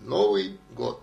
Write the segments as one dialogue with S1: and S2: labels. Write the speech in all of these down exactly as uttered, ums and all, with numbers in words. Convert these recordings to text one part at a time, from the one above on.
S1: Новый год.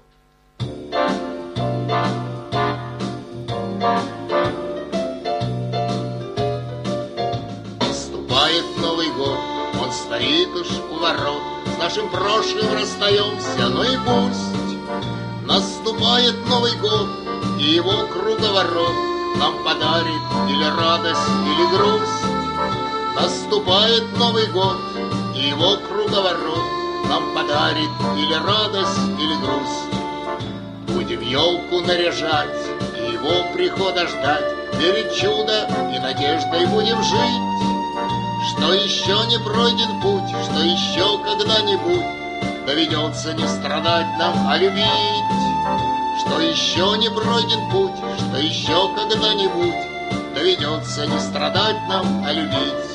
S1: Наступает Новый год, он стоит уж у ворот. С нашим прошлым расстаемся, но и пусть. Наступает Новый год, и его круговорот нам подарит или радость, или грусть. Наступает Новый год, и его круговорот нам подарит или радость, или грусть. Будем елку наряжать и его прихода ждать, верить в чудо и надеждой будем жить. Что еще не пройден путь, что еще когда-нибудь доведется не страдать нам, а любить. Что еще не пройден путь, что еще когда-нибудь доведется не страдать нам, а любить.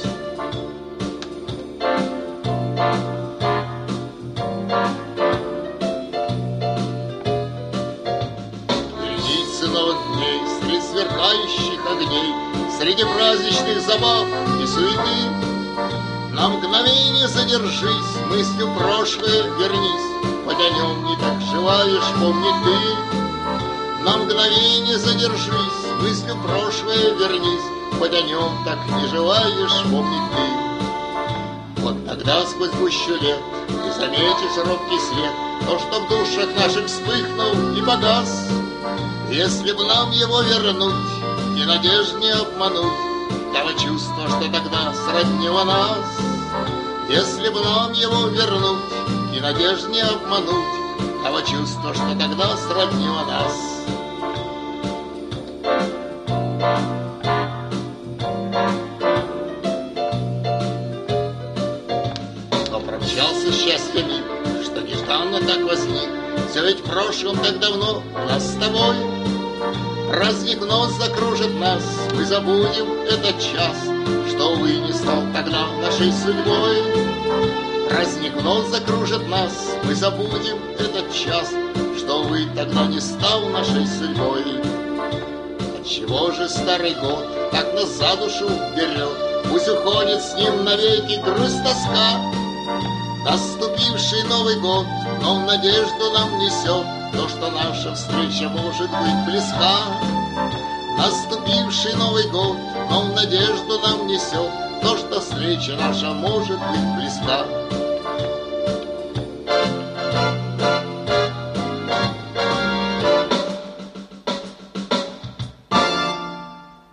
S1: Вереницы новых дней среди сверкающих огней, среди праздничных забав и суеты. На мгновение задержись, мыслью прошлое вернись, хоть о нем не так желаешь, помни ты. На мгновение задержись, мыслью прошлое вернись, хоть о нем так не желаешь, помни ты. Вот тогда сквозь гущу лет ты заметишь робкий след, то, что в душах наших вспыхнул и погас. Если бы нам его вернуть и надежд не обмануть того чувства, что тогда сроднило нас. Если бы нам его вернуть и надежд не обмануть того чувства, что тогда сроднило нас. Но промчался счастье миг, что нежданно так возник. Все ведь в прошлом так давно у нас с тобой. Праздник вновь закружит нас, мы забудем этот час, что, увы, не стал тогда нашей судьбой. Праздник вновь закружит нас, мы забудем этот час, что, увы, тогда не стал нашей судьбой. Отчего же старый год так нас за душу берет? Пусть уходит с ним навеки грусть, тоска. Наступивший Новый год, но в надежду нам несет то, что наша встреча может быть близка. Наступивший Новый год, но в надежду нам несет то, что встреча наша может быть близка.